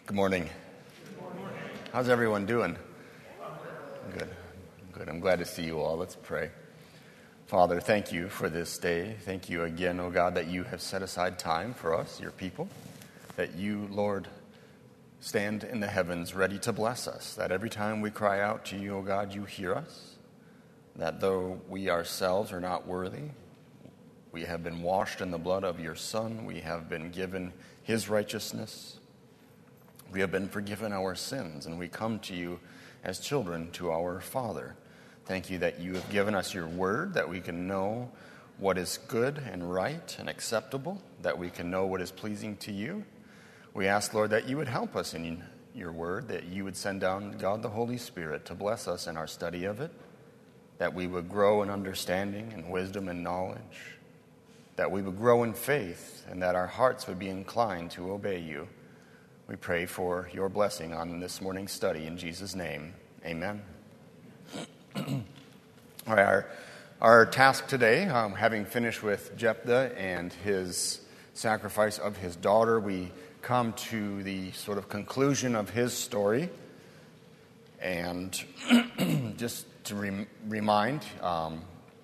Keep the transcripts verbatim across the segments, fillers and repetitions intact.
Good morning. How's everyone doing? Good. Good. I'm glad to see you all. Let's pray. Father, thank you for this day. Thank you again, oh God, that you have set aside time for us, your people, that you, Lord, stand in the heavens ready to bless us, that every time we cry out to you, oh God, you hear us, that though we ourselves are not worthy, we have been washed in the blood of your Son, we have been given his righteousness, we have been forgiven our sins, and we come to you as children to our Father. Thank you that you have given us your word, that we can know what is good and right and acceptable, that we can know what is pleasing to you. We ask, Lord, that you would help us in your word, that you would send down, God, the Holy Spirit to bless us in our study of it, that we would grow in understanding and wisdom and knowledge, that we would grow in faith, and that our hearts would be inclined to obey you. We pray for your blessing on this morning's study in Jesus' name. Amen. All right, our, our task today, um, having finished with Jephthah and his sacrifice of his daughter, we come to the sort of conclusion of his story. And just to re- remind, um,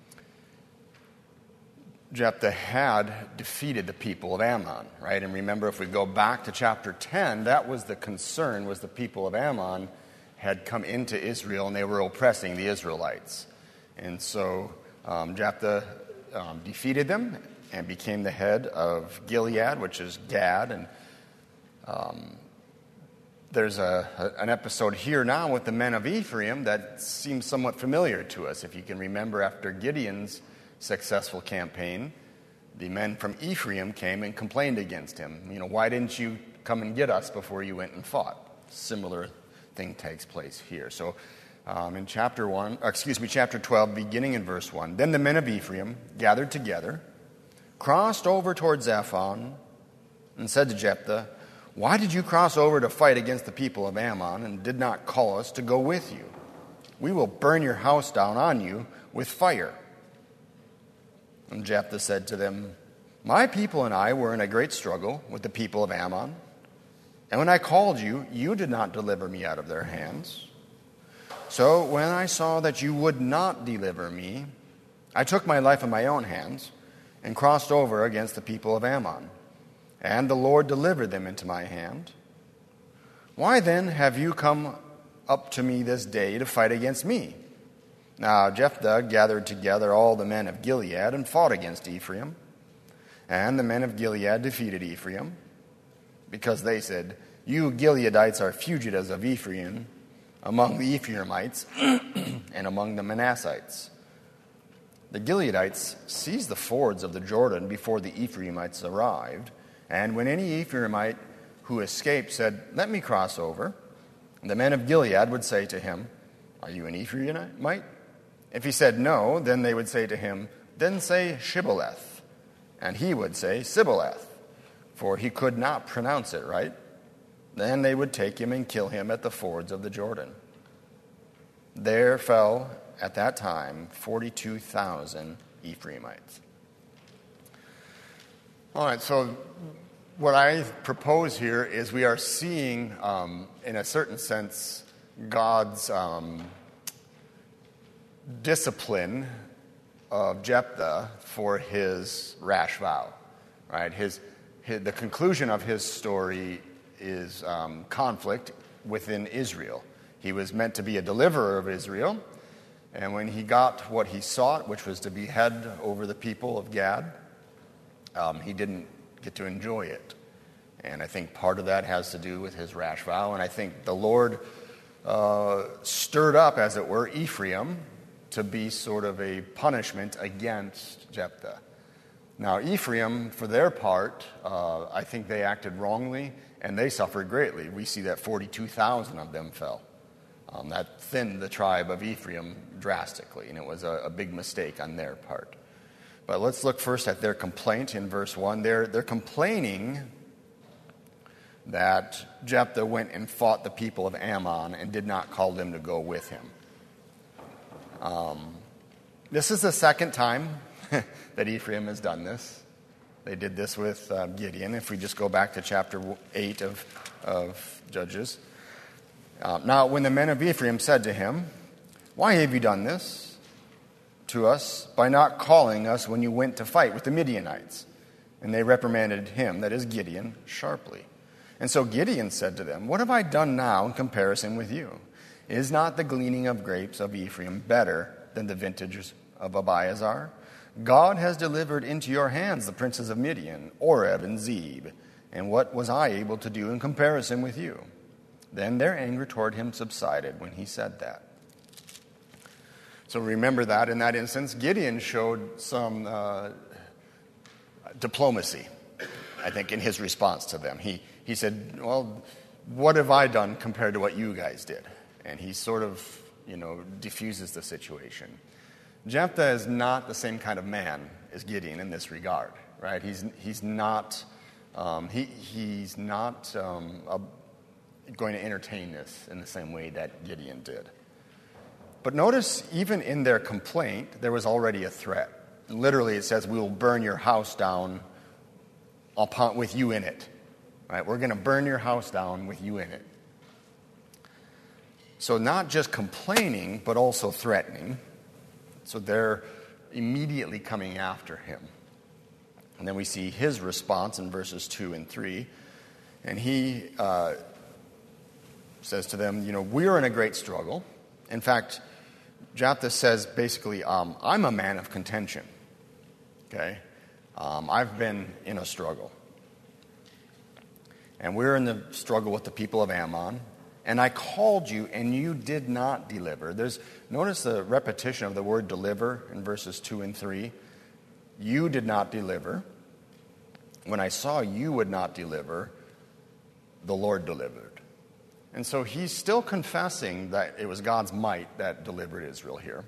Jephthah had defeated the people of Ammon, right? And remember, if we go back to chapter ten, that was the concern, was the people of Ammon had come into Israel and they were oppressing the Israelites. And so um, Jephthah um, defeated them and became the head of Gilead, which is Gad. And um, there's a, a, an episode here now with the men of Ephraim that seems somewhat familiar to us. If you can remember, after Gideon's successful campaign, the men from Ephraim came and complained against him. You know, why didn't you come and get us before you went and fought? Similar thing takes place here. So um, in chapter one, or excuse me, chapter twelve, beginning in verse one, then the men of Ephraim gathered together, crossed over toward Zaphon, and said to Jephthah, why did you cross over to fight against the people of Ammon and did not call us to go with you? We will burn your house down on you with fire. And Jephthah said to them, my people and I were in a great struggle with the people of Ammon, and when I called you, you did not deliver me out of their hands. So when I saw that you would not deliver me, I took my life in my own hands and crossed over against the people of Ammon, and the Lord delivered them into my hand. Why then have you come up to me this day to fight against me? Now Jephthah gathered together all the men of Gilead and fought against Ephraim. And the men of Gilead defeated Ephraim, because they said, you Gileadites are fugitives of Ephraim among the Ephraimites and among the Manassites. The Gileadites seized the fords of the Jordan before the Ephraimites arrived, and when any Ephraimite who escaped said, let me cross over, the men of Gilead would say to him, are you an Ephraimite? If he said no, then they would say to him, then say Shibboleth. And he would say Sibboleth, for he could not pronounce it right. Then they would take him and kill him at the fords of the Jordan. There fell at that time forty-two thousand Ephraimites. All right, so what I propose here is we are seeing, um, in a certain sense, God's um, discipline of Jephthah for his rash vow, right? His, his the conclusion of his story is um, conflict within Israel. He was meant to be a deliverer of Israel, and when he got what he sought, which was to be head over the people of Gad, um, he didn't get to enjoy it. And I think part of that has to do with his rash vow, and I think the Lord uh, stirred up, as it were, Ephraim to be sort of a punishment against Jephthah. Now, Ephraim, for their part, uh, I think they acted wrongly, and they suffered greatly. We see that forty-two thousand of them fell. Um, that thinned the tribe of Ephraim drastically, and it was a, a big mistake on their part. But let's look first at their complaint in verse one. They're, they're complaining that Jephthah went and fought the people of Ammon and did not call them to go with him. Um, this is the second time that Ephraim has done this. They did this with uh, Gideon. If we just go back to chapter eight of, of Judges. Uh, now, when the men of Ephraim said to him, "Why have you done this to us by not calling us when you went to fight with the Midianites?" And they reprimanded him, that is Gideon, sharply. And so Gideon said to them, "What have I done now in comparison with you? Is not the gleaning of grapes of Ephraim better than the vintage of Abiezar? God has delivered into your hands the princes of Midian, Oreb and Zeb. And what was I able to do in comparison with you?" Then their anger toward him subsided when he said that. So remember that in that instance, Gideon showed some uh, diplomacy, I think, in his response to them. He he said, "Well, what have I done compared to what you guys did?" And he sort of, you know, diffuses the situation. Jephthah is not the same kind of man as Gideon in this regard, right? He's he's not um, he he's not um, a, going to entertain this in the same way that Gideon did. But notice, even in their complaint, there was already a threat. Literally, it says, "We will burn your house down upon with you in it." Right? We're going to burn your house down with you in it. So not just complaining, but also threatening. So they're immediately coming after him. And then we see his response in verses two and three. And he uh, says to them, you know, "We're in a great struggle." In fact, Jephthah says basically, um, "I'm a man of contention." Okay? Um, I've been in a struggle. And we're in the struggle with the people of Ammon. "And I called you, and you did not deliver." There's notice the repetition of the word "deliver" in verses two and three. You did not deliver. When I saw you would not deliver, the Lord delivered. And so he's still confessing that it was God's might that delivered Israel here.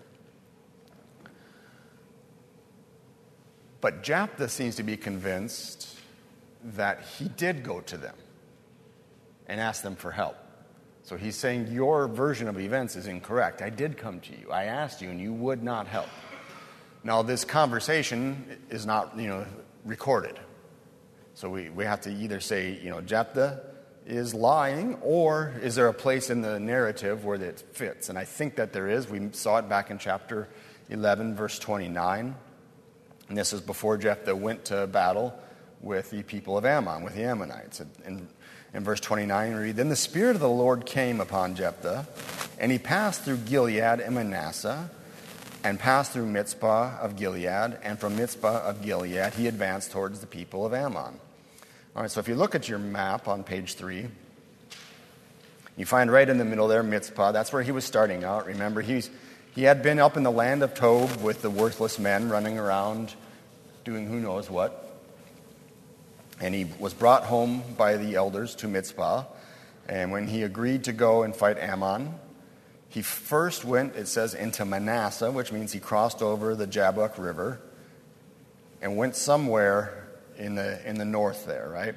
But Jephthah seems to be convinced that he did go to them and ask them for help. So he's saying, your version of events is incorrect. I did come to you. I asked you, and you would not help. Now, this conversation is not, you know, recorded. So we, we have to either say, you know, Jephthah is lying, or is there a place in the narrative where it fits? And I think that there is. We saw it back in chapter eleven, verse twenty-nine. And this is before Jephthah went to battle with the people of Ammon, with the Ammonites. And in verse twenty-nine, we read, "Then the Spirit of the Lord came upon Jephthah, and he passed through Gilead and Manasseh, and passed through Mizpah of Gilead, and from Mizpah of Gilead he advanced towards the people of Ammon." All right, so if you look at your map on page three, you find right in the middle there Mizpah. That's where he was starting out. Remember, he's he had been up in the land of Tob with the worthless men running around doing who knows what. And he was brought home by the elders to Mizpah. And when he agreed to go and fight Ammon, he first went, it says, into Manasseh, which means he crossed over the Jabbok River and went somewhere in the in the north there, right?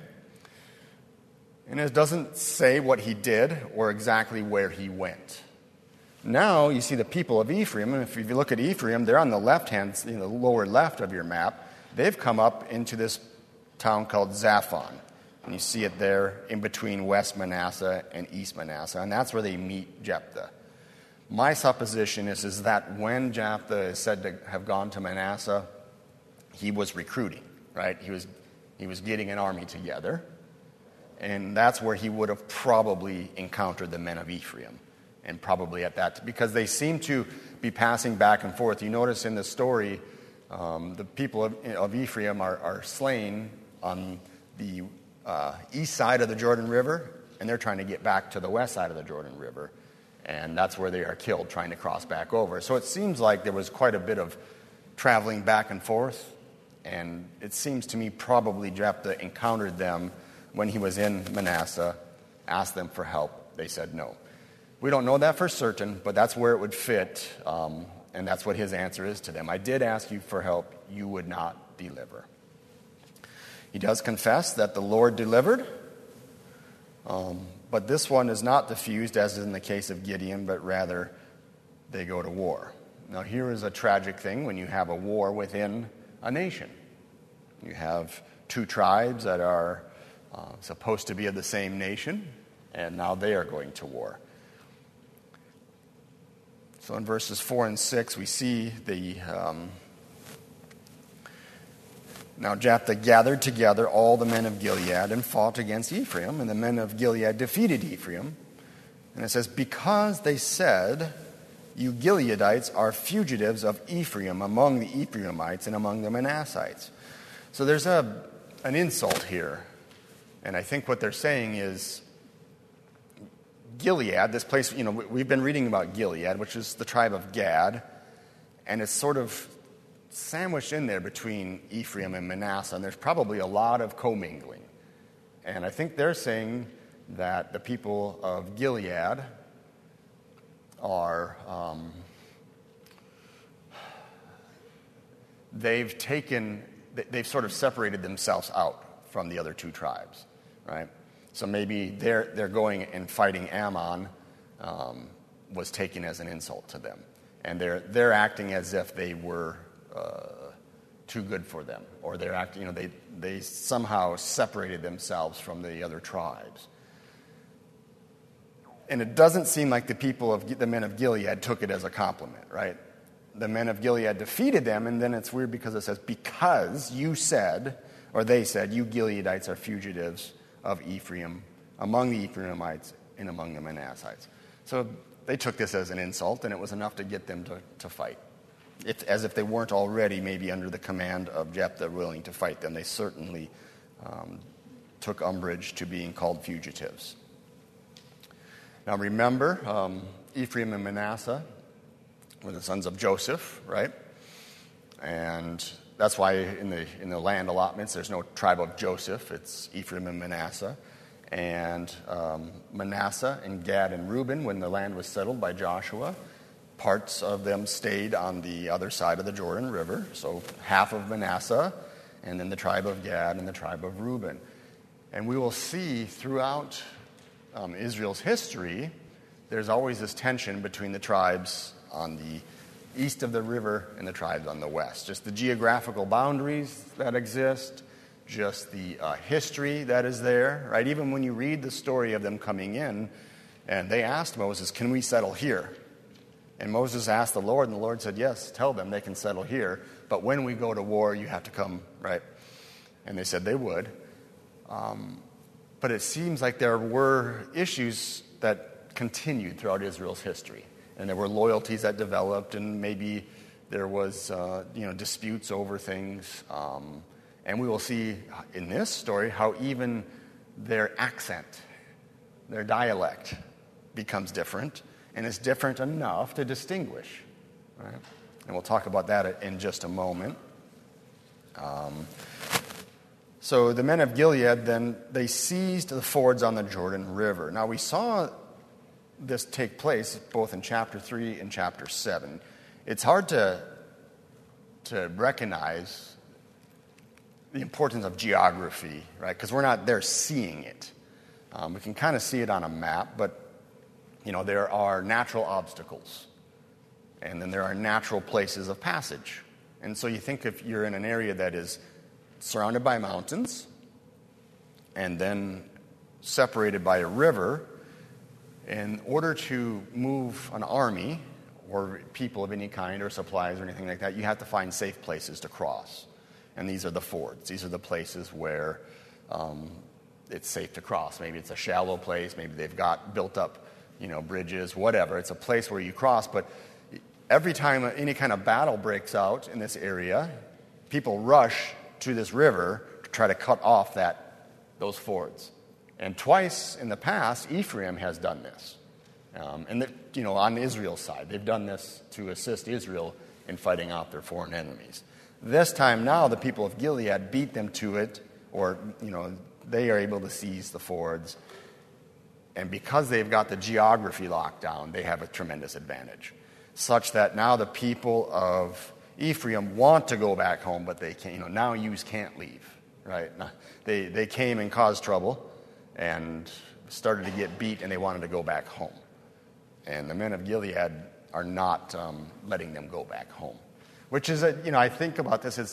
And it doesn't say what he did or exactly where he went. Now you see the people of Ephraim, and if you look at Ephraim, they're on the left-hand, you know, the lower left of your map. They've come up into this town called Zaphon. And you see it there in between West Manasseh and East Manasseh, and that's where they meet Jephthah. My supposition is, is that when Jephthah is said to have gone to Manasseh, he was recruiting, right? He was he was getting an army together, and that's where he would have probably encountered the men of Ephraim, and probably at that, because they seem to be passing back and forth. You notice in the story, um, the people of, of Ephraim are, are slain on the uh, east side of the Jordan River, and they're trying to get back to the west side of the Jordan River. And that's where they are killed, trying to cross back over. So it seems like there was quite a bit of traveling back and forth. And it seems to me probably Jephthah encountered them when he was in Manasseh, asked them for help. They said no. We don't know that for certain, but that's where it would fit. Um, and that's what his answer is to them. I did ask you for help. You would not deliver. He does confess that the Lord delivered. Um, but this one is not diffused as in the case of Gideon, but rather they go to war. Now here is a tragic thing when you have a war within a nation. You have two tribes that are uh, supposed to be of the same nation, and now they are going to war. So in verses four and six, we see the... Um, Now Jephthah gathered together all the men of Gilead and fought against Ephraim, and the men of Gilead defeated Ephraim. And it says, because they said, you Gileadites are fugitives of Ephraim among the Ephraimites and among the Manassites. So there's a an insult here. And I think what they're saying is, Gilead, this place, you know, we've been reading about Gilead, which is the tribe of Gad, and it's sort of sandwiched in there between Ephraim and Manasseh, and there's probably a lot of commingling. And I think they're saying that the people of Gilead are, um, they've taken, they've sort of separated themselves out from the other two tribes, right? So maybe they're, they're going and fighting Ammon um, was taken as an insult to them. And they're, they're acting as if they were Uh, too good for them, or they're acting, you know, they they somehow separated themselves from the other tribes. And it doesn't seem like the people of the men of Gilead took it as a compliment, right? The men of Gilead defeated them, and then it's weird because it says, because you said, or they said, you Gileadites are fugitives of Ephraim, among the Ephraimites and among the Manassites. So they took this as an insult, and it was enough to get them to, to fight. If, as if they weren't already maybe under the command of Jephthah willing to fight them. They certainly um, took umbrage to being called fugitives. Now remember, um, Ephraim and Manasseh were the sons of Joseph, right? And that's why in the in the land allotments there's no tribe of Joseph. It's Ephraim and Manasseh. And um, Manasseh and Gad and Reuben, when the land was settled by Joshua, parts of them stayed on the other side of the Jordan River, so half of Manasseh, and then the tribe of Gad and the tribe of Reuben. And we will see throughout um, Israel's history, there's always this tension between the tribes on the east of the river and the tribes on the west. Just the geographical boundaries that exist, just the uh, history that is there, right? Even when you read the story of them coming in, and they asked Moses, can we settle here? And Moses asked the Lord, and the Lord said, yes, tell them they can settle here, but when we go to war, you have to come, right? And they said they would. Um, but it seems like there were issues that continued throughout Israel's history. And there were loyalties that developed, and maybe there was, uh, you know, disputes over things. Um, and we will see in this story how even their accent, their dialect, becomes different. And it's different enough to distinguish. Right? And we'll talk about that in just a moment. Um, so the men of Gilead, then, they seized the fords on the Jordan River. Now, we saw this take place both in chapter three and chapter seven. It's hard to, to recognize the importance of geography, right? Because we're not there seeing it. Um, we can kind of see it on a map, but you know, there are natural obstacles, and then there are natural places of passage. And so you think if you're in an area that is surrounded by mountains and then separated by a river, in order to move an army or people of any kind or supplies or anything like that, you have to find safe places to cross. And these are the fords. These are the places where um, it's safe to cross. Maybe it's a shallow place. Maybe they've got built up you know, bridges, whatever. It's a place where you cross, but every time any kind of battle breaks out in this area, people rush to this river to try to cut off that those fords. And twice in the past, Ephraim has done this. Um, and, the, you know, on Israel's side, they've done this to assist Israel in fighting off their foreign enemies. This time now, the people of Gilead beat them to it, or, you know, they are able to seize the fords. And because they've got the geography locked down, they have a tremendous advantage. Such that now the people of Ephraim want to go back home, but they can't, you know, now yous can't leave, right? They, they came and caused trouble and started to get beat, and they wanted to go back home. And the men of Gilead are not um, letting them go back home. Which is, a, you know, I think about this as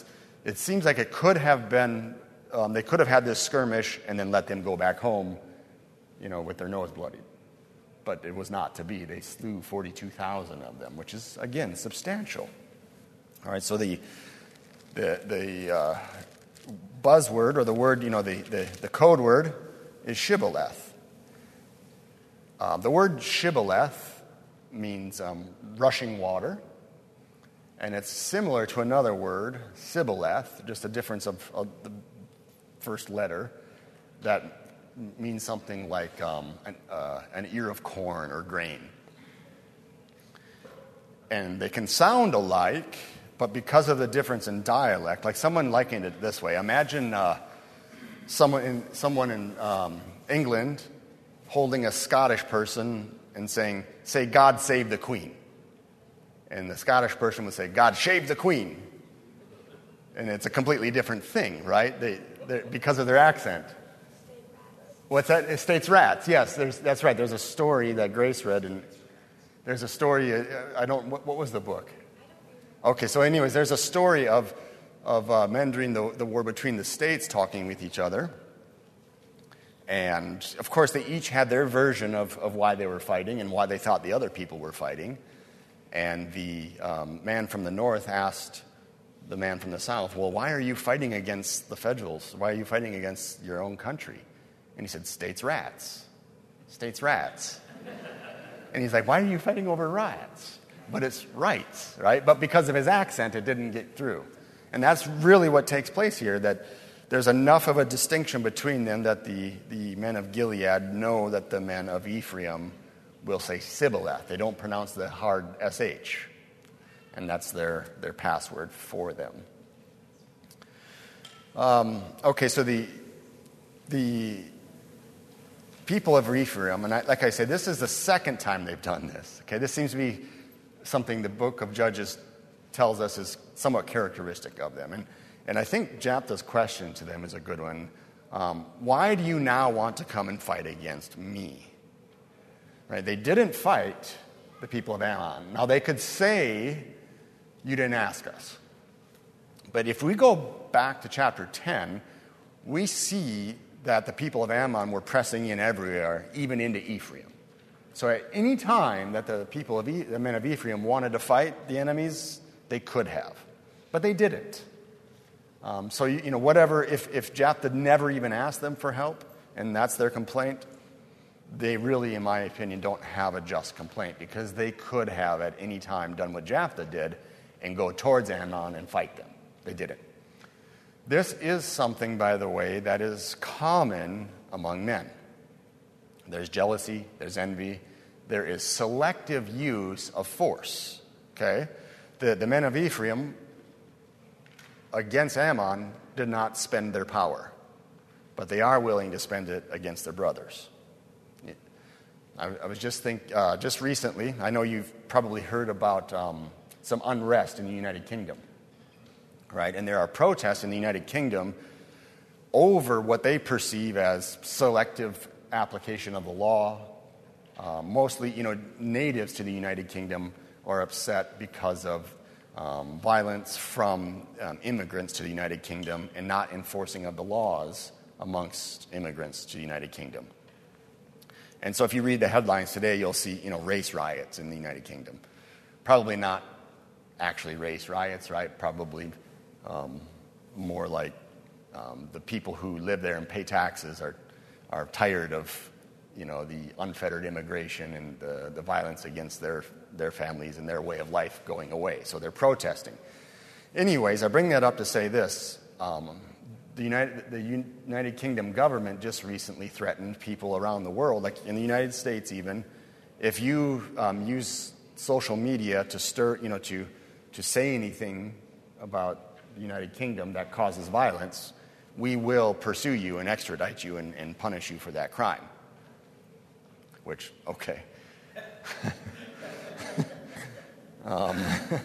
it seems like it could have been, um, they could have had this skirmish and then let them go back home, you know, with their nose bloodied. But it was not to be. They slew forty-two thousand of them, which is, again, substantial. All right, so the the the uh, buzzword, or the word, you know, the, the, the code word is shibboleth. Uh, the word shibboleth means um, rushing water, and it's similar to another word, sibboleth, just a difference of, of the first letter, that means something like um, an, uh, an ear of corn or grain. And they can sound alike, but because of the difference in dialect, like someone likened it this way. Imagine uh, someone in, someone in um, England holding a Scottish person and saying, say, God save the Queen. And the Scottish person would say, God shave the Queen. And it's a completely different thing, right? They, because of their accent. What's that? Estates rats. Yes, there's, that's right. There's a story that Grace read, and there's a story. Uh, I don't. What, what was the book? Okay, so anyways, there's a story of of uh, men during the, the war between the states talking with each other, and of course they each had their version of of why they were fighting and why they thought the other people were fighting. And the um, man from the north asked the man from the south, "Well, why are you fighting against the Federals? Why are you fighting against your own country?" And he said, states rats. States rats. And he's like, why are you fighting over rats? But it's rights, right? But because of his accent, it didn't get through. And that's really what takes place here, that there's enough of a distinction between them that the, the men of Gilead know that the men of Ephraim will say Sibboleth. They don't pronounce the hard S H. And that's their, their password for them. Um, okay, so the the... people of Ephraim, and I, like I said, this is the second time they've done this. Okay, this seems to be something the book of Judges tells us is somewhat characteristic of them. And, and I think Jephthah's question to them is a good one. Um, why do you now want to come and fight against me? Right? They didn't fight the people of Ammon. Now, they could say, you didn't ask us. But if we go back to chapter ten, we see that the people of Ammon were pressing in everywhere, even into Ephraim. So at any time that the people of e- the men of Ephraim wanted to fight the enemies, they could have, but they didn't. Um, so you, you know, whatever. If if Jephthah never even asked them for help, and that's their complaint, they really, in my opinion, don't have a just complaint, because they could have at any time done what Jephthah did and go towards Ammon and fight them. They didn't. This is something, by the way, that is common among men. There's jealousy, there's envy, there is selective use of force. Okay? The, the men of Ephraim against Ammon did not spend their power, but they are willing to spend it against their brothers. I, I was just think uh, just recently, I know you've probably heard about um, some unrest in the United Kingdom. Right? And there are protests in the United Kingdom over what they perceive as selective application of the law. Uh, mostly, you know, natives to the United Kingdom are upset because of um, violence from um, immigrants to the United Kingdom and not enforcing of the laws amongst immigrants to the United Kingdom. And so if you read the headlines today, you'll see, you know, race riots in the United Kingdom. Probably not actually race riots, right? Probably Um, more like um, the people who live there and pay taxes are are tired of, you know, the unfettered immigration and the, the violence against their their families and their way of life going away. So they're protesting. Anyways, I bring that up to say this: um, the United the United Kingdom government just recently threatened people around the world, like in the United States, even if you um, use social media to stir, you know, to to say anything about the United Kingdom that causes violence, we will pursue you and extradite you and, and punish you for that crime. Which, okay. um,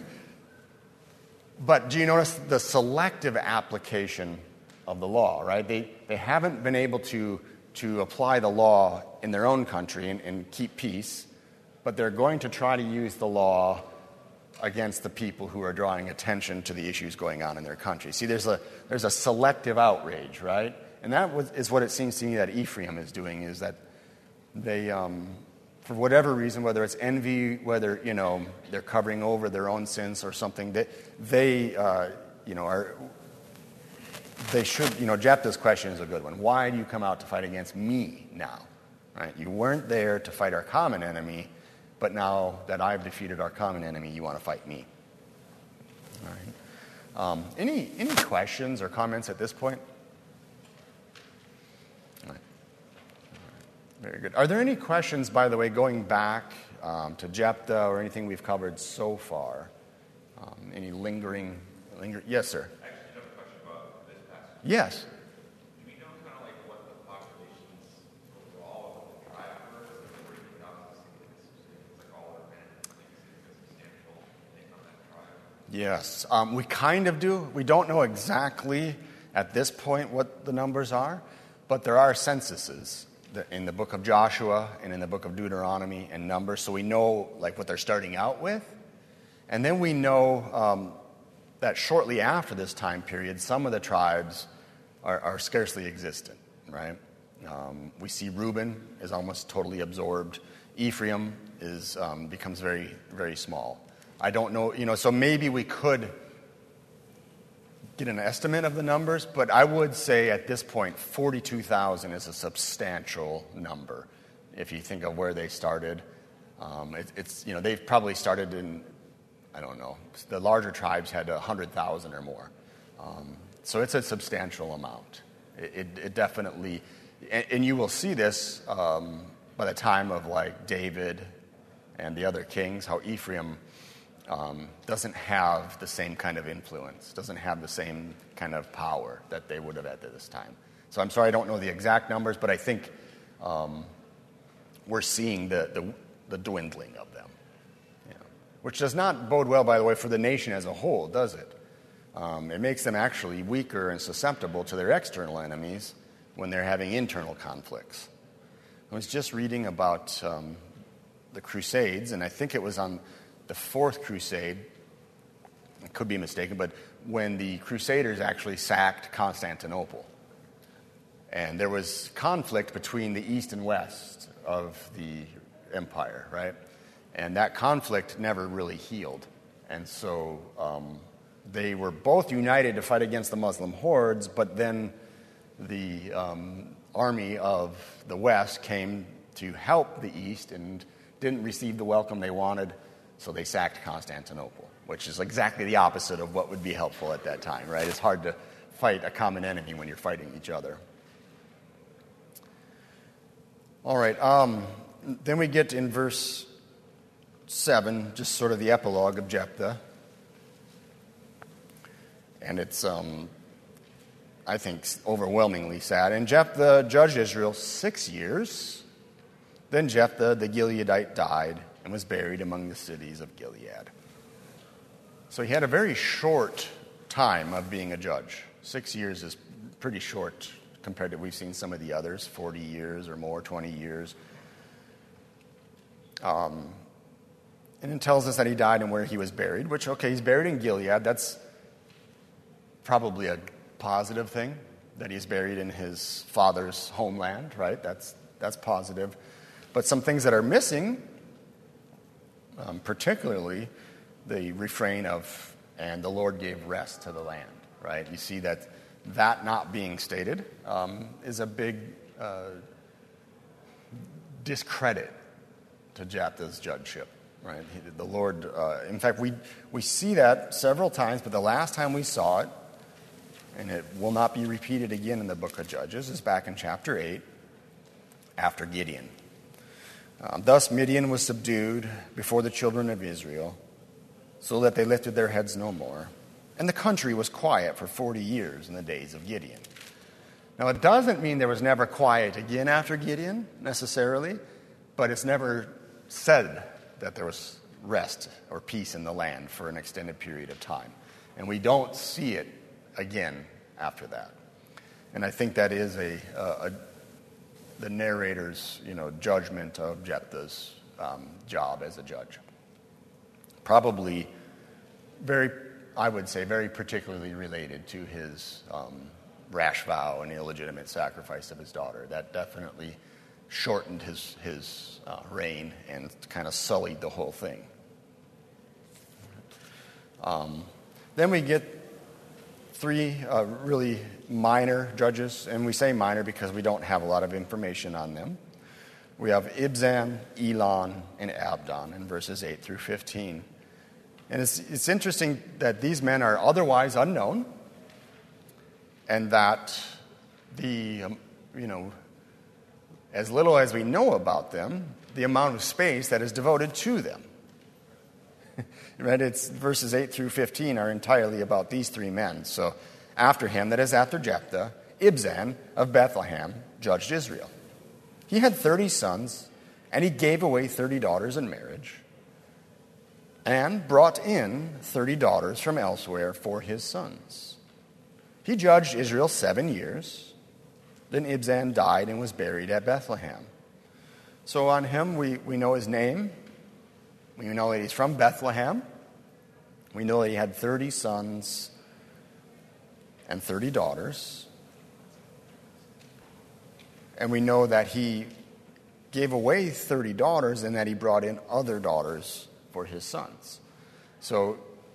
but do you notice the selective application of the law, right? They they haven't been able to, to apply the law in their own country and, and keep peace, but they're going to try to use the law against the people who are drawing attention to the issues going on in their country. See, there's a there's a selective outrage, right? And that was, is what it seems to me that Ephraim is doing, is that they, um, for whatever reason, whether it's envy, whether, you know, they're covering over their own sins or something, they, they uh, you know, are, they should, you know, Jephthah's question is a good one. Why do you come out to fight against me now? Right? You weren't there to fight our common enemy, but now that I've defeated our common enemy, you want to fight me. All right. Um, any any questions or comments at this point? All right. All right. Very good. Are there any questions, by the way, going back um, to Jephthah or anything we've covered so far? Um, any lingering, linger? Yes, sir. I actually have a question about this passage. Yes. Do we know kind of like what the populations overall of the tribe were? Is it forty thousand? It's like all their men, like a substantial thing on that tribe. Yes, um, we kind of do. We don't know exactly at this point what the numbers are, but there are censuses in the book of Joshua and in the book of Deuteronomy and Numbers, so we know like what they're starting out with. And then we know um, that shortly after this time period, some of the tribes are, are scarcely existent, right? Um, we see Reuben is almost totally absorbed. Ephraim is um, becomes very, very small. I don't know, you know, so maybe we could get an estimate of the numbers, but I would say at this point, forty-two thousand is a substantial number. If you think of where they started, um, it, it's, you know, they've probably started in, I don't know, the larger tribes had one hundred thousand or more. Um, so it's a substantial amount. It, it, it definitely, and, and you will see this um, by the time of like David and the other kings, how Ephraim um, doesn't have the same kind of influence, doesn't have the same kind of power that they would have at this time. So I'm sorry I don't know the exact numbers, but I think um, we're seeing the, the, the dwindling of them. Which does not bode well, by the way, for the nation as a whole, does it? Um, it makes them actually weaker and susceptible to their external enemies when they're having internal conflicts. I was just reading about um, the Crusades, and I think it was on the Fourth Crusade, I could be mistaken, but when the Crusaders actually sacked Constantinople. And there was conflict between the East and West of the empire, right? And that conflict never really healed. And so um, they were both united to fight against the Muslim hordes, but then the um, army of the West came to help the East and didn't receive the welcome they wanted, so they sacked Constantinople, which is exactly the opposite of what would be helpful at that time, right? It's hard to fight a common enemy when you're fighting each other. All right, um, then we get in verse seven, just sort of the epilogue of Jephthah. And it's, um, I think, overwhelmingly sad. And Jephthah judged Israel six years. Then Jephthah the Gileadite died and was buried among the cities of Gilead. So he had a very short time of being a judge. Six years is pretty short compared to we've seen some of the others, forty years or more, twenty years. Um, and it tells us that he died and where he was buried, which, okay, he's buried in Gilead. That's probably a positive thing, that he's buried in his father's homeland, right? That's that's positive. But some things that are missing, um, particularly the refrain of, and the Lord gave rest to the land, right? You see that that not being stated um, is a big uh, discredit to Jephthah's judgeship, right? He, the Lord, uh, in fact, we we see that several times, but the last time we saw it, and it will not be repeated again in the book of Judges, is back in chapter eight, after Gideon. Um, Thus Midian was subdued before the children of Israel, so that they lifted their heads no more. And the country was quiet for forty years in the days of Gideon. Now, it doesn't mean there was never quiet again after Gideon, necessarily, but it's never said that there was rest or peace in the land for an extended period of time. And we don't see it again after that. And I think that is a, a, a the narrator's, you know, judgment of Jephthah's um, job as a judge. Probably very, I would say, very particularly related to his um, rash vow and illegitimate sacrifice of his daughter. That definitely shortened his, his uh, reign and kind of sullied the whole thing. Um, then we get three uh, really minor judges, and we say minor because we don't have a lot of information on them. We have Ibzan, Elon, and Abdon in verses eight through fifteen. And it's, it's interesting that these men are otherwise unknown, and that the, um, you know, as little as we know about them, the amount of space that is devoted to them. Right? It's verses eight through fifteen are entirely about these three men. So after him, that is after Jephthah, Ibzan of Bethlehem judged Israel. He had thirty sons, and he gave away thirty daughters in marriage, and brought in thirty daughters from elsewhere for his sons. He judged Israel seven years. Then Ibzan died and was buried at Bethlehem. So on him, we, we know his name. We know that he's from Bethlehem. We know that he had thirty sons and thirty daughters. And we know that he gave away thirty daughters and that he brought in other daughters for his sons. So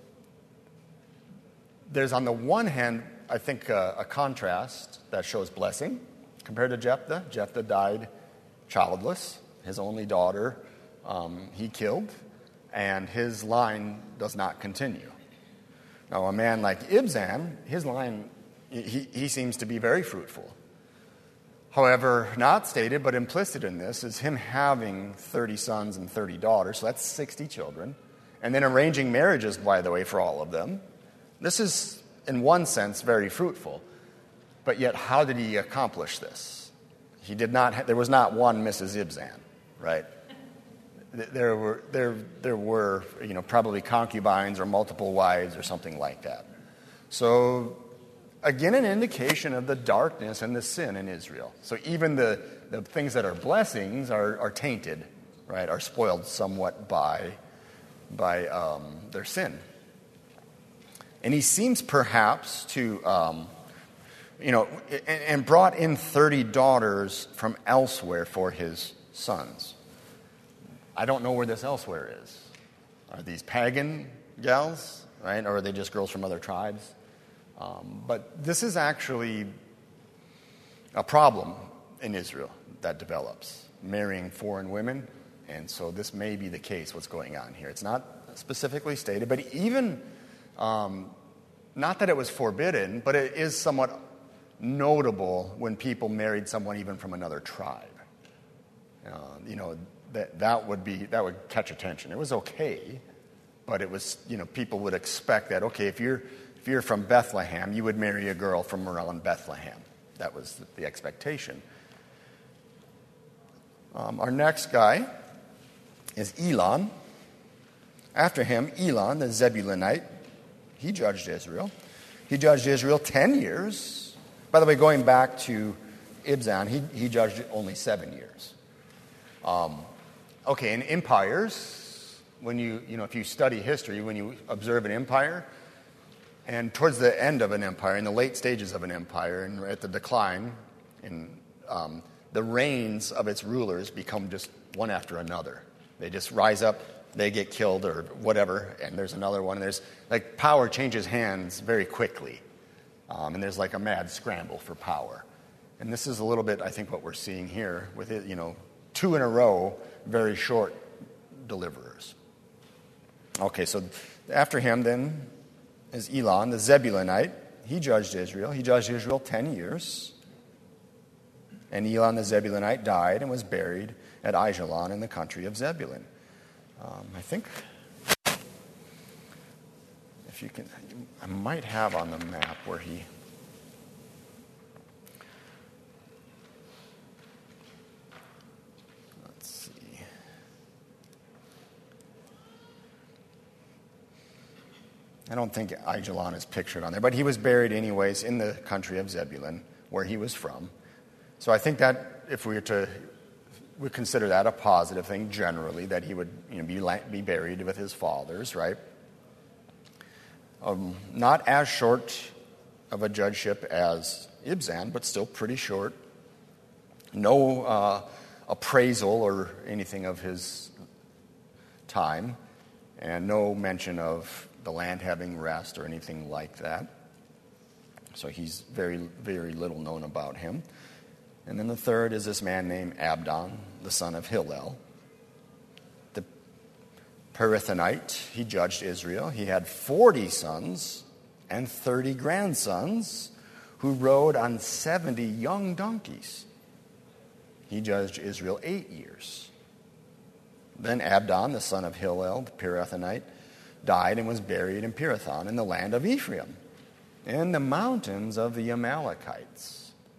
there's, on the one hand, I think, a, a contrast that shows blessing compared to Jephthah. Jephthah died childless. His only daughter um, he killed, and his line does not continue. Now, a man like Ibzan, his line, he, he seems to be very fruitful. However, not stated but implicit in this is him having thirty sons and thirty daughters, so that's sixty children, and then arranging marriages, by the way, for all of them. This is, in one sense, very fruitful. But yet, how did he accomplish this? He did not. Ha- there was not one Missus Ibzan, right? There were there there were you know probably concubines or multiple wives or something like that. So again, an indication of the darkness and the sin in Israel. So even the, the things that are blessings are, are tainted, right? Are spoiled somewhat by by um, their sin. And he seems perhaps to um, you know and, and brought in thirty daughters from elsewhere for his sons. I don't know where this elsewhere is. Are these pagan gals, right? Or are they just girls from other tribes? Um, but this is actually a problem in Israel that develops, marrying foreign women. And so this may be the case, what's going on here. It's not specifically stated, but even, um, not that it was forbidden, but it is somewhat notable when people married someone even from another tribe. Uh, you know, that that would be that would catch attention. It was okay, but it was, you know, people would expect that, okay, if you're if you're from Bethlehem, you would marry a girl from around Bethlehem. That was the expectation. Um, our next guy is Elon. After him, Elon, the Zebulunite, he judged Israel. He judged Israel ten years. By the way, going back to Ibzan, he, he judged it only seven years. Um, okay, in empires, when you, you know, if you study history, when you observe an empire, and towards the end of an empire, in the late stages of an empire, and at the decline, in, um, the reigns of its rulers become just one after another. They just rise up, they get killed or whatever, and there's another one. There's, like, power changes hands very quickly, um, and there's like a mad scramble for power. And this is a little bit, I think, what we're seeing here with it, you know, two in a row, very short deliverers. Okay, so after him then is Elon, the Zebulunite. He judged Israel. He judged Israel ten years. And Elon the Zebulunite died and was buried at Aijalon in the country of Zebulun. Um, I think, if you can, I might have on the map where he... I don't think Aijalon is pictured on there, but he was buried anyways in the country of Zebulun, where he was from. So I think that if we were to, we consider that a positive thing generally, that he would, you know, be be buried with his fathers, right? Um, not as short of a judgeship as Ibzan, but still pretty short. No uh, appraisal or anything of his time, and no mention of the land having rest or anything like that. So he's very, very little known about him. And then the third is this man named Abdon, the son of Hillel. The Perithonite, he judged Israel. He had forty sons and thirty grandsons who rode on seventy young donkeys. He judged Israel eight years. Then Abdon, the son of Hillel, the Perithonite, died and was buried in Pirathon in the land of Ephraim, in the mountains of the Amalekites.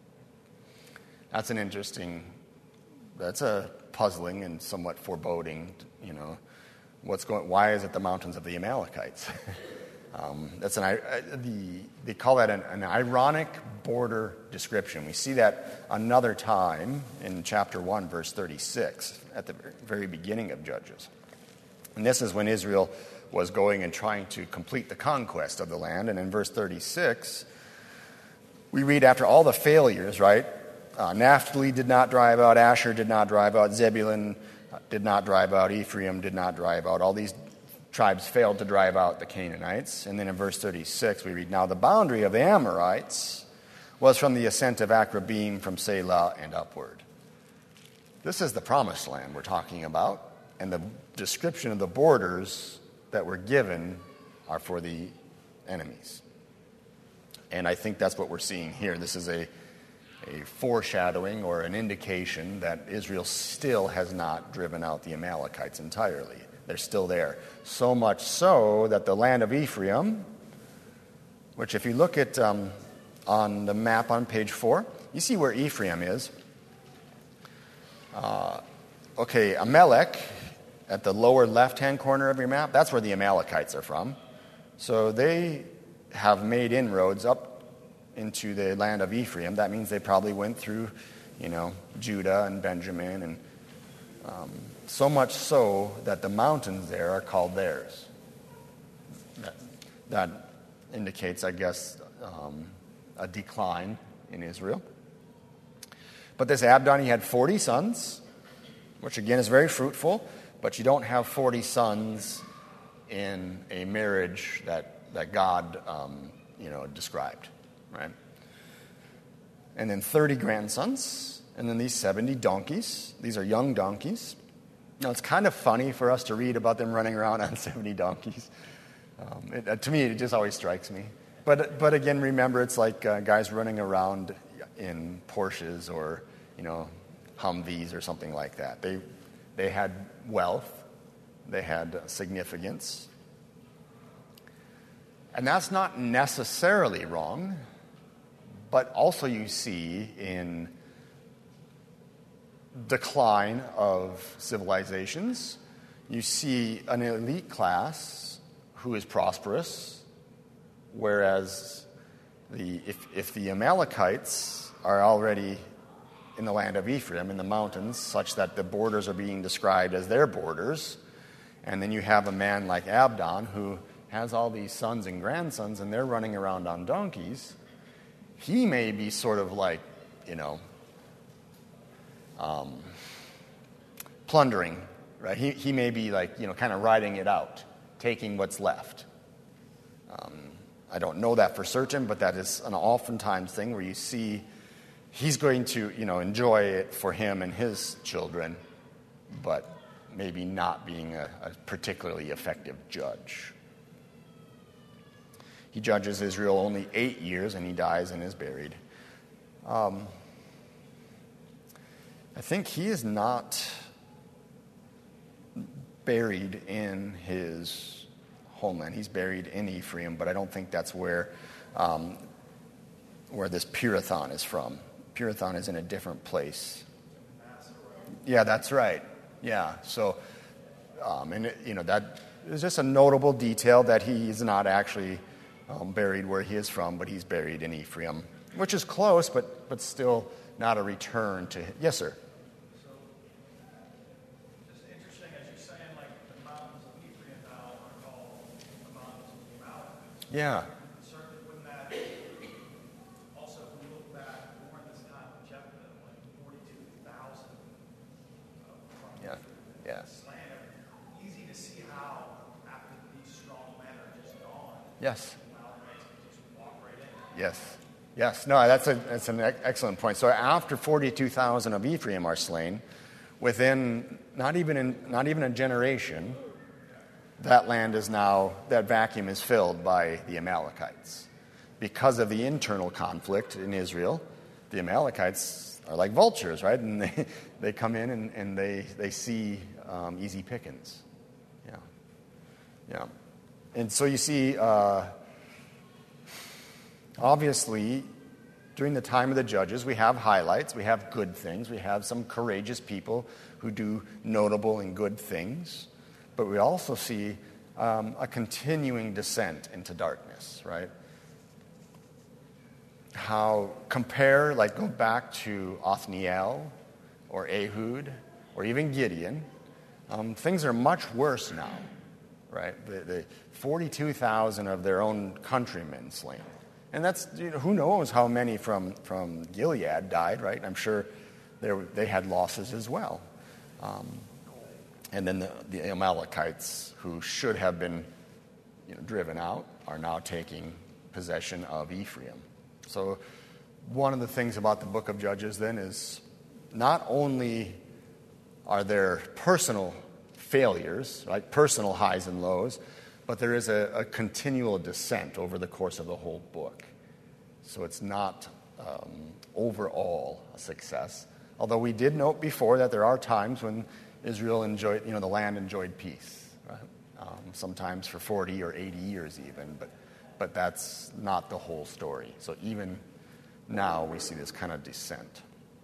That's an interesting, that's a puzzling and somewhat foreboding, you know, what's going, why is it the mountains of the Amalekites? um, that's an, uh, the, they call that an, an ironic border description. We see that another time in chapter one, verse thirty-six, at the very beginning of Judges. And this is when Israel was going and trying to complete the conquest of the land. And in verse thirty-six, we read after all the failures, right? Uh, Naphtali did not drive out, Asher did not drive out, Zebulun did not drive out, Ephraim did not drive out. All these tribes failed to drive out the Canaanites. And then in verse thirty-six, we read, now the boundary of the Amorites was from the ascent of Akrabim from Selah and upward. This is the promised land we're talking about, and the description of the borders that were given are for the enemies. And I think that's what we're seeing here. This is a a foreshadowing or an indication that Israel still has not driven out the Amalekites entirely. They're still there. So much so that the land of Ephraim, which if you look at um, on the map on page four, you see where Ephraim is. Uh, okay, Amalek, at the lower left-hand corner of your map, that's where the Amalekites are from. So they have made inroads up into the land of Ephraim. That means they probably went through, you know, Judah and Benjamin, and um, so much so that the mountains there are called theirs. That, that indicates, I guess, um, a decline in Israel. But this Abdon, he had forty sons, which again is very fruitful, but you don't have forty sons in a marriage that, that God, um, you know, described. Right? And then thirty grandsons, and then these seventy donkeys. These are young donkeys. Now, it's kind of funny for us to read about them running around on seventy donkeys. Um, it, uh, to me, it just always strikes me. But but again, remember, it's like uh, guys running around in Porsches or, you know, Humvees or something like that. They they had wealth. They had significance. And that's not necessarily wrong. But also you see in decline of civilizations, you see an elite class who is prosperous, whereas the if, if the Amalekites are already in the land of Ephraim, in the mountains, such that the borders are being described as their borders, and then you have a man like Abdon who has all these sons and grandsons, and they're running around on donkeys, he may be sort of like, you know, um, plundering, right? He he may be like, you know, kind of riding it out, taking what's left. Um, I don't know that for certain, but that is an oftentimes thing where you see he's going to, you know, enjoy it for him and his children, but maybe not being a, a particularly effective judge. He judges Israel only eight years, and he dies and is buried. Um, I think he is not buried in his homeland. He's buried in Ephraim, but I don't think that's where um, where this Pirathon is from. Pirathon is in a different place. Yeah, that's right. Yeah, so um, and it, you know that is just a notable detail that he's not actually Um, buried where he is from, but he's buried in Ephraim, which is close, but but still not a return to. Yes, sir. So, just interesting, as you're saying, like the mountains of Ephraim now are called the mountains of the Amalekites. Yeah. Certainly, wouldn't that also, if we look back more in this time of Jephthah, when forty-two thousand from Yeah. Yeah. slander, easy to see how after these strong men are just gone, Yes. Amalekites can just walk right in. Yes. Yes. No, that's a that's an ex- excellent point. So after forty-two thousand of Ephraim are slain, within not even in not even a generation, that land is now, that vacuum is filled by the Amalekites. Because of the internal conflict in Israel, the Amalekites are like vultures, right? And they, they come in and, and they, they see um, easy pickings. Yeah. Yeah. And so you see, uh, obviously, during the time of the judges, we have highlights, we have good things, we have some courageous people who do notable and good things. But we also see um, a continuing descent into darkness, right? How compare, like go back to Othniel or Ehud or even Gideon. Um, things are much worse now, right? The, the forty-two thousand of their own countrymen slain. And that's, you know, who knows how many from, from Gilead died, right? I'm sure they, were, they had losses as well. Um, And then the, the Amalekites, who should have been you know, driven out, are now taking possession of Ephraim. So one of the things about the book of Judges then is not only are there personal failures, right, personal highs and lows, but there is a, a continual descent over the course of the whole book. So it's not um, overall a success. Although we did note before that there are times when Israel enjoyed, you know, the land enjoyed peace, right? Um, sometimes for forty or eighty years even, but but that's not the whole story. So even now we see this kind of descent.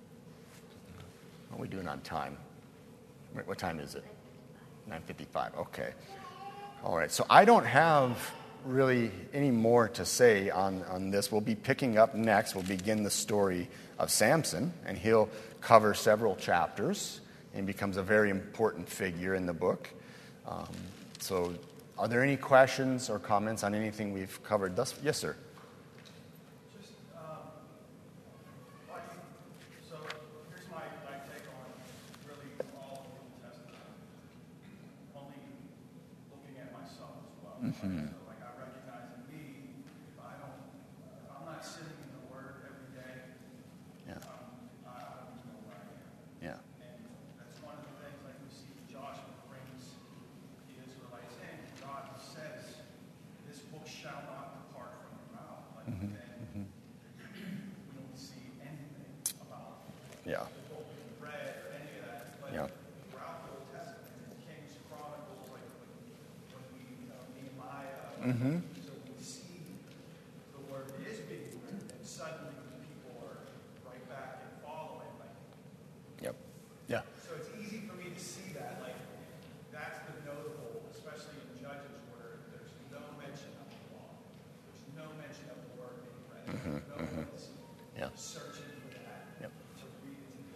How are we doing on time? Wait, what time is it? nine fifty-five, okay. All right, so I don't have really any more to say on, on this. We'll be picking up next. We'll begin the story of Samson, and he'll cover several chapters and becomes a very important figure in the book. Um, so are there any questions or comments on anything we've covered thus? Yes, sir. Just, um, like, so here's my, my take on really all of the Old Testament. Only looking at myself as well. Mm-hmm. So, like, I recognize in me, if I don't, if I'm not sitting in the Word every day, Yeah. um, I, I don't even know where I am. Yeah. And that's one of the things, like we see Joshua brings the Israelites in. God says, this book shall not depart from your mouth. Like, Mm-hmm. and we don't see anything about Yeah. the book of bread or any of that. But Yeah. throughout the Old Testament, in Kings, Chronicles, like when we, uh, Nehemiah, Mm-hmm. so we see the word is being written, and suddenly people are right back and following. Like, Yep. Yeah. so it's easy for me to see that, like, that's the notable, especially in Judges, where there's no mention of the law. There's no mention of the word being read. Mhm, No mhm. one's Yeah. searching for that Yep. to read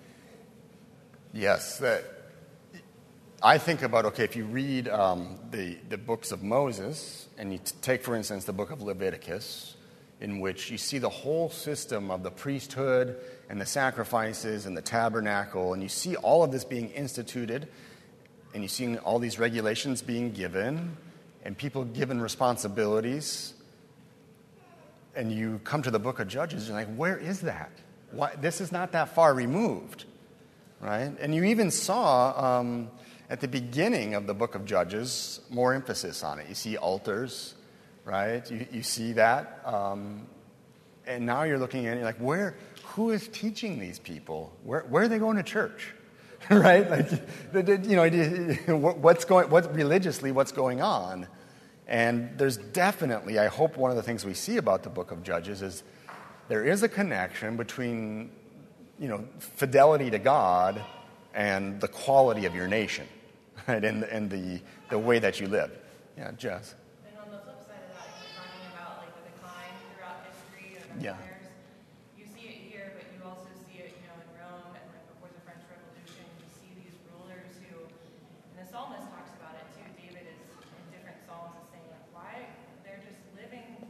it. Yes, that I think about, okay, if you read um, the, the books of Moses, and you t- take, for instance, the book of Leviticus, in which you see the whole system of the priesthood and the sacrifices and the tabernacle, and you see all of this being instituted, and you see all these regulations being given, and people given responsibilities, and you come to the book of Judges, you're like, where is that? Why, this is not that far removed. Right? And you even saw um, at the beginning of the book of Judges more emphasis on it. You see altars, right? You, you see that. Um, and now you're looking at it, you're like, where, who is teaching these people? Where, where are they going to church? Right? Like, you know, what's going, what religiously, what's going on? And there's definitely, I hope one of the things we see about the book of Judges is there is a connection between, you know, fidelity to God and the quality of your nation, right? And, and the, the way that you live. Yeah, Jess. And on the flip side of that, you're talking about like the decline throughout history of Yeah. empires. You see it here, but you also see it, you know, in Rome and like before the French Revolution. You see these rulers who, and the psalmist talks about it too. David is in different psalms is saying like, why they're just living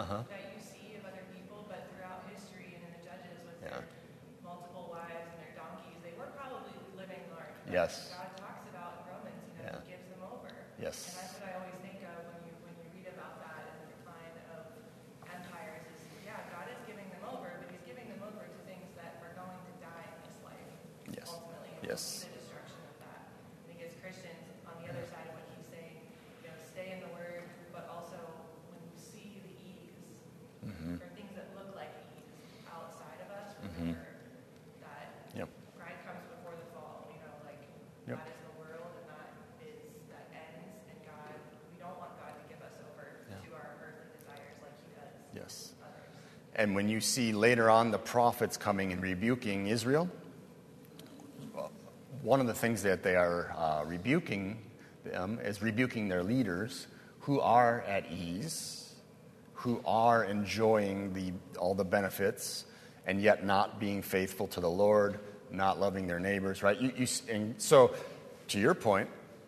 Uh-huh. that you see of other people, but throughout history and in the Judges with Yeah. their multiple wives and their donkeys, they were probably living large. But Yes. God talks about in Romans, you know, Yeah. He gives them over. Yes. And that's what I always think of when you when you read about that and the decline of empires is, yeah, God is giving them over, but He's giving them over to things that are going to die in this life. Yes. Ultimately, and Yes. we'll see the destruction of that. I think as Christians, on the other side of what He's saying, you know, stay in the Word, but also when you see the ease, Mhm. or things that look like ease outside of us, Mhm. remember that Yep. pride comes before the fall. You know, like Yep. that is the world, and that is that ends. And God, we don't want God to give us over Yeah. to our earthly desires like He does Yes. others. And when you see later on the prophets coming and rebuking Israel, well, one of the things that they are uh, rebuking them is rebuking their leaders who are at ease, who are enjoying the all the benefits, and yet not being faithful to the Lord, not loving their neighbors, right? You, you, and so, to your point,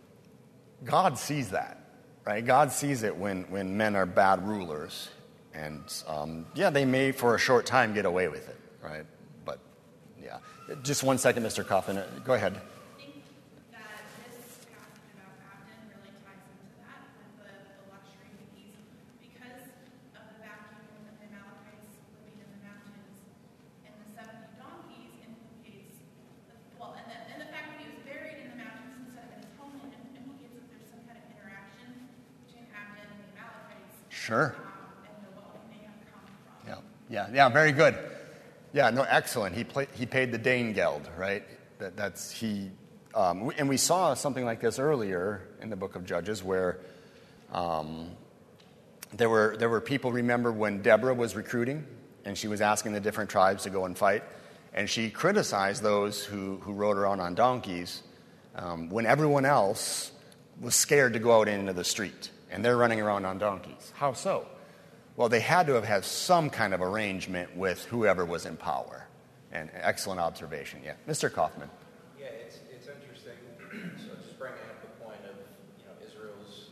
God sees that, right? God sees it when, when men are bad rulers. And, um, yeah, they may for a short time get away with it, right? But, yeah. Just one second, Mister Coffin. Go ahead. I think that this passage about Abdon really ties into that with the, the luxury and ease because of the vacuum of the Amalekites living in the mountains. And the seventy donkeys implicates, the, well, and the, and the fact that he was buried in the mountains instead of in his homeland implicates that there's some kind of interaction between Abdon and the Amalekites. Sure. Um, and the wealth may have come from. Yeah, yeah, yeah, very good. Yeah, no, excellent. He play, he paid the Dane Geld, right? That, that's he, um, and we saw something like this earlier in the book of Judges, where um, there were there were people. Remember when Deborah was recruiting, and she was asking the different tribes to go and fight, and she criticized those who who rode around on donkeys um, when everyone else was scared to go out into the street, and they're running around on donkeys. How so? Well, they had to have had some kind of arrangement with whoever was in power. And excellent observation, yeah. Mister Kaufman. Yeah, it's it's interesting. So just bringing up the point of you know Israel's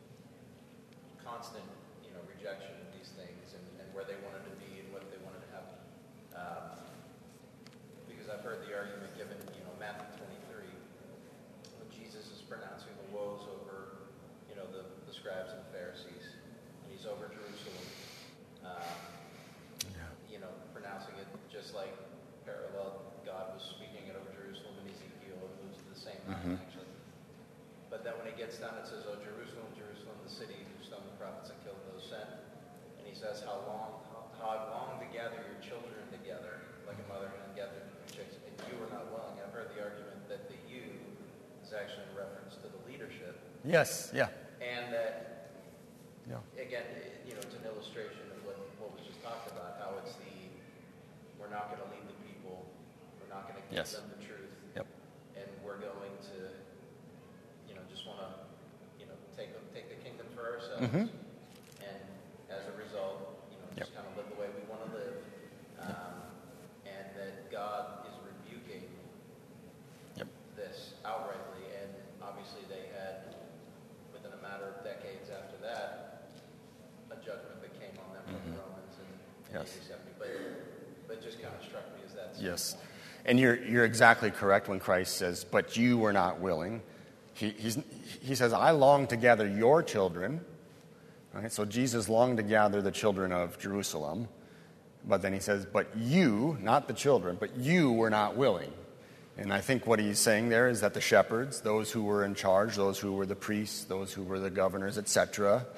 constant you know rejection of these things and, and where they wanted to be and what they wanted to have. Um, because I've heard the argument given, you know, Matthew twenty-three, when Jesus is pronouncing the woes over you know the, the scribes and Pharisees, and he's over Jerusalem. Um, you know, pronouncing it just like parallel. God was speaking it over Jerusalem and Ezekiel, and moves to the same mountain, Mhm. actually. But then when it gets done, it says, "Oh, Jerusalem, Jerusalem, the city who stoned the prophets and killed those sent." And he says, "How long, how, how I've longed to gather your children together, like a mother hen gathered her chicks, and you were not willing." I've heard the argument that the "you" is actually in reference to the leadership, Yes, yeah. and that Yeah. again, it- you know, it's an illustration of what, what was just talked about, how it's the, we're not going to lead the people, we're not going to give Yes. them the truth, Yep. and we're going to, you know, just want to, you know, take take the kingdom for ourselves, Mhm. and as a result, you know, just Yep. kind of live the way we want to live, um, and that God is rebuking Yep. this outrightly, and obviously they had, within a matter of decades after that, a judgment that came on them from Mhm. the Romans and Yes. A D seventy. But, but it just kind of struck me as that's Yes. the point. And you're you're exactly correct when Christ says, "But you were not willing." He he's, he says, "I long to gather your children." Right? So Jesus longed to gather the children of Jerusalem, but then he says, "But you, not the children, but you were not willing." And I think what he's saying there is that the shepherds, those who were in charge, those who were the priests, those who were the governors, et cetera,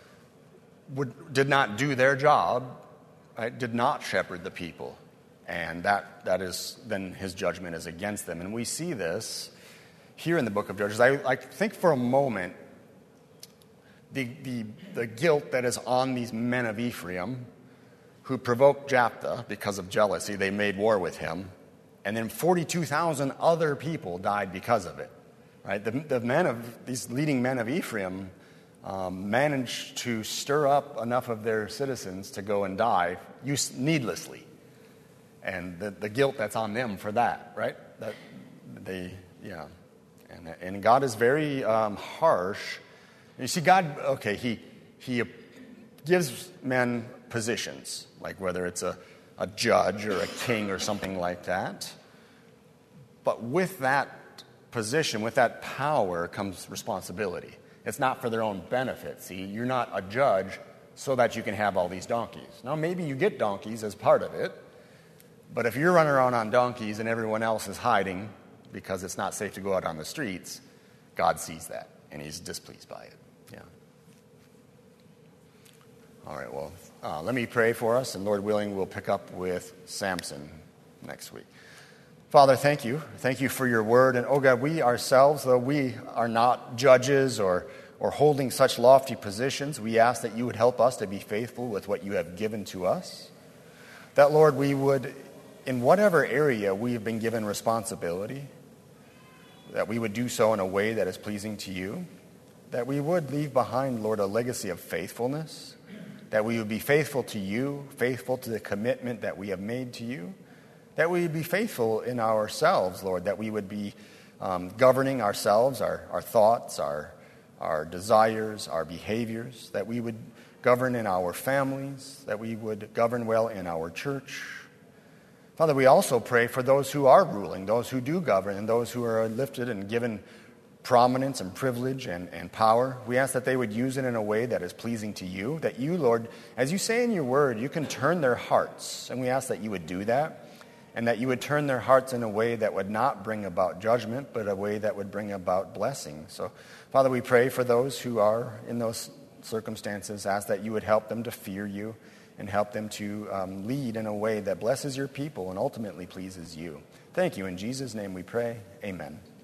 would did not do their job, right? Did not shepherd the people. And that that is, then his judgment is against them. And we see this here in the book of Judges. I, I think for a moment, the, the, the guilt that is on these men of Ephraim who provoked Jephthah because of jealousy, they made war with him. And then forty-two thousand other people died because of it. Right? The, the men of, these leading men of Ephraim um, managed to stir up enough of their citizens to go and die use, needlessly. And the, the guilt that's on them for that, right? That they, yeah. And, and God is very um, harsh. You see, God, okay, he, he gives men positions, like whether it's a, a judge or a king or something like that. But with that position, with that power, comes responsibility. It's not for their own benefit. See, you're not a judge so that you can have all these donkeys. Now, maybe you get donkeys as part of it, but if you're running around on donkeys and everyone else is hiding because it's not safe to go out on the streets, God sees that, and he's displeased by it. Yeah. All right, well, uh, let me pray for us, and Lord willing, we'll pick up with Samson next week. Father, thank you. Thank you for your word. And, oh God, we ourselves, though we are not judges or, or holding such lofty positions, we ask that you would help us to be faithful with what you have given to us. That, Lord, we would, in whatever area we have been given responsibility, that we would do so in a way that is pleasing to you, that we would leave behind, Lord, a legacy of faithfulness, that we would be faithful to you, faithful to the commitment that we have made to you, that we would be faithful in ourselves, Lord, that we would be um, governing ourselves, our, our thoughts, our, our desires, our behaviors, that we would govern in our families, that we would govern well in our church. Father, we also pray for those who are ruling, those who do govern, and those who are lifted and given prominence and privilege and, and power. We ask that they would use it in a way that is pleasing to you, that you, Lord, as you say in your word, you can turn their hearts. And we ask that you would do that, and that you would turn their hearts in a way that would not bring about judgment, but a way that would bring about blessing. So, Father, we pray for those who are in those circumstances, ask that you would help them to fear you, and help them to um, lead in a way that blesses your people and ultimately pleases you. Thank you. In Jesus' name we pray. Amen.